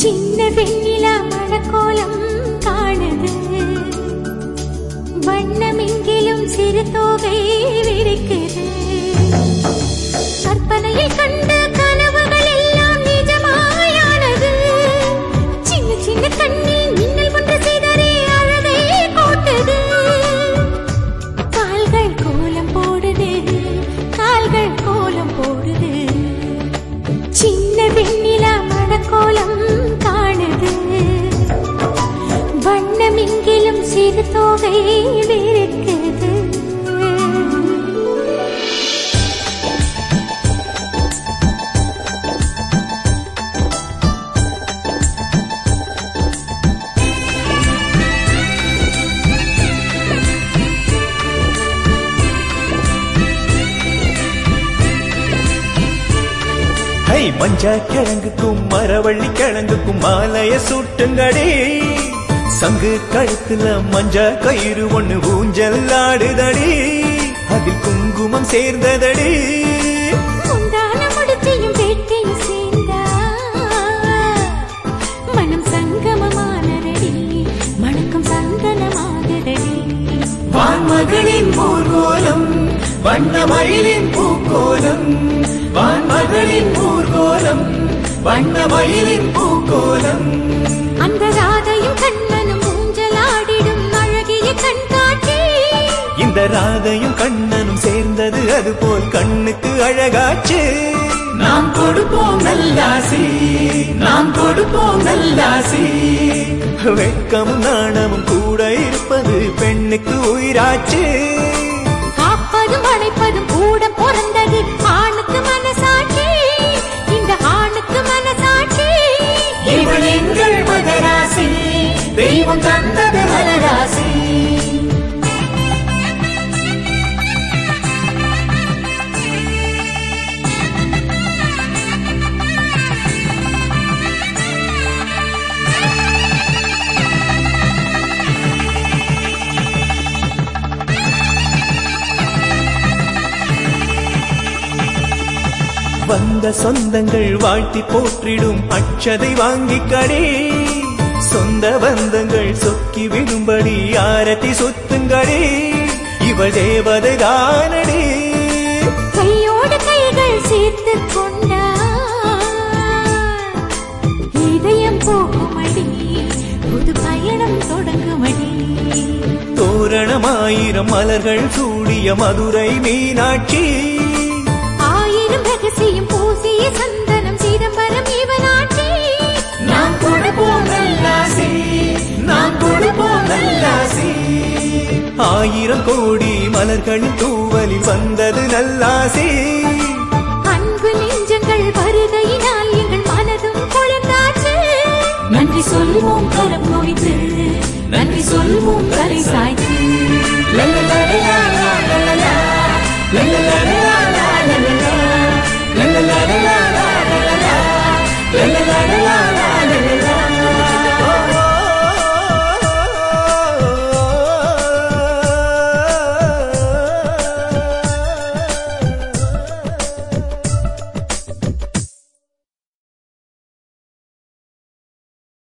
சின்ன வெண்ணிலா மணக்கோலம் காணுது வண்ணமெங்கிலும் சிறு தோகை விரிக்குது கற்பனையில் கண்ட கனவுகள் எல்லாம் நிஜமாயானது சின்ன சின்ன கண்ணில் மின்னல் ஒன்று செய்தரே அழகை கூட்டுது கால்கள் கோலம் போடுது கால்கள் கோலம் போடுது சின்ன வெண்ணிலா மணக்கோலம் காணுது வண்ணமெங்கிலும் சிறு தோகை விரிக்குது மஞ்சா கிழங்குக்கும் மரவள்ளி கிழங்குக்கும் மாலைய சூட்டுங்கடி சங்கு கழுத்துல மஞ்சா கயிறு ஒண்ணு ஊஞ்சல் ஆடுதடி அதில் குங்குமம் சேர்ந்ததடி முந்தான முடிச்சையும் வேட்டையும் சேர்ந்தா மனம் சங்கமமானதடி மணக்கும் சந்தனமாகதடி வான்மகளின் ஊர்கோலம் வண்ணமயிலின் பூக்கோலம் வான்மகளின் ஊர்கோலம் வண்ணமயிலின் பூக்கோலம் அந்த ராதையும் கண்ணனும் ஊஞ்சலாடிடும் அழகிய கண்காட்சி இந்த ராதையும் கண்ணனும் சேர்ந்தது அதுபோல் கண்ணுக்கு அழகாச்சு நாம் கொடுப்போம் நல்லாசி நாம் கொடுப்போம் நல்லாசி வெட்கமும் நாணமும் கூட இருப்பது பெண்ணுக்கு உயிராச்சு காப்பதும் அழைப்பதும் கூட பிறந்தது ஆணுக்கு மனசாட்சி இந்த ஆணுக்கு மனசாட்சி இவள் எங்கள் மகராசி தெய்வம் தந்தது மலராசி வந்த சொந்தங்கள் வாழ்த்தி போற்றிடும் அட்சதை வாங்கி கடே சொந்த பந்தங்கள் சொக்கி விடும்படி ஆரத்தி சுத்துங்கடே இவள் தேவதை தானடி கையோடு கைகள் சேர்த்து கொண்டா இதயம் போகுமடி புது பயணம் தொடங்குமடி தோரணமாயிரம் மலர்கள் சூடிய மதுரை மீனாட்சி ரகசியம் பூசிய சந்தனம் சிதம்பரம் இவனாட்சி நாம் கொடுப்போம் நல்லாசி நாம் கொடுப்போம் நல்லாசி ஆயிரம் கோடி மலர்களின் தூவலில் வந்தது நல்லாசி அன்பு நெஞ்சங்கள் வருகையினால் எங்கள் மனதும் குளிர்ந்தாச்சு நன்றி சொல்வோம் கரம் குவித்து நன்றி சொல்வோம் கரை சாய்த்து